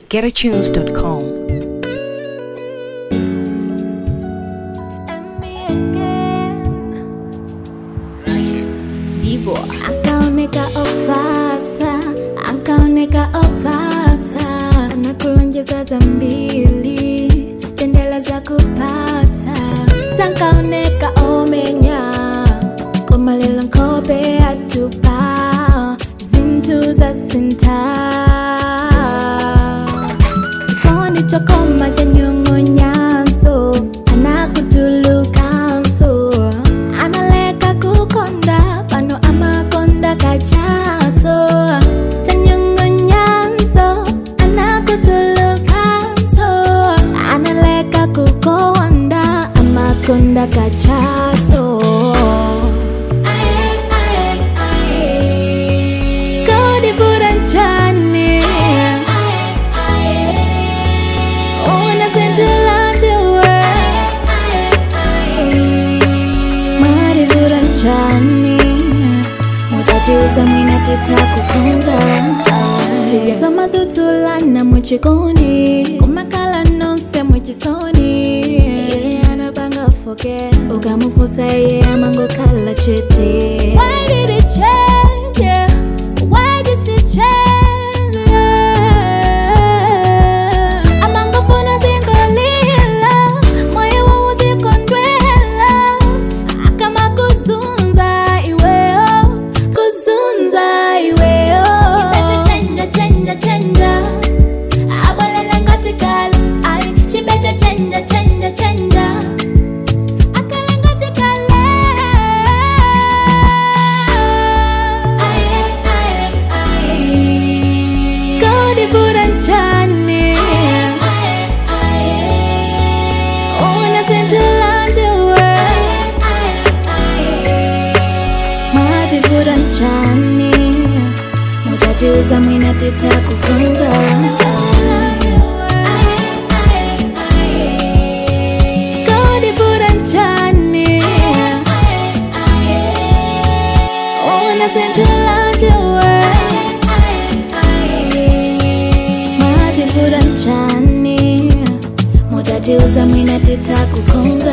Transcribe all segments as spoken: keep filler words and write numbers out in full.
get a tunes dot com. Akaoneka opata, akaoneka opata, anakulonjeza za mbili, tendela za kupata. Sankaoneka omenya, komalelo nkobe atupa, zintu za sinta. Koni chokoma chanyungo nyanso, anakutulukanso, analeka kukonda, pano amakonda kachaso. Chanyungo nyanso, anakutulukanso, analeka kukonda, amakonda kachaso. Kodi buranchani, una sentilanjewe, mari buranchani, mutatiuza mwina tita kukunza. Fiza mazutulana mwichikoni, kumakala nonse mwichisoni. Yeah, anabanga foke, ukamufusa ye amango kala chete. Why did it change? Yeah. Why did she change? Amango funa zingolila, moyo wangu zikondwela. Akama kuzunza iweo, kuzunza iweo. She better change, change, change. Abalele ngatikala, ay. She better change, change, change. Akala ngatikala. Kodi buranchani, una sentilanjewe, mati buranchani, mutatiuza mwina tita kukunza. Kodi buranchani, una sentilanjewe, mati buranchani, mutatiuza mwina tita kukunza.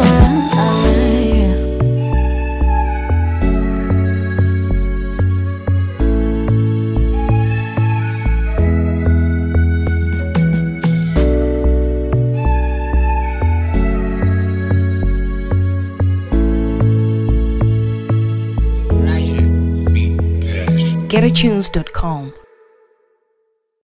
get a tunes dot com.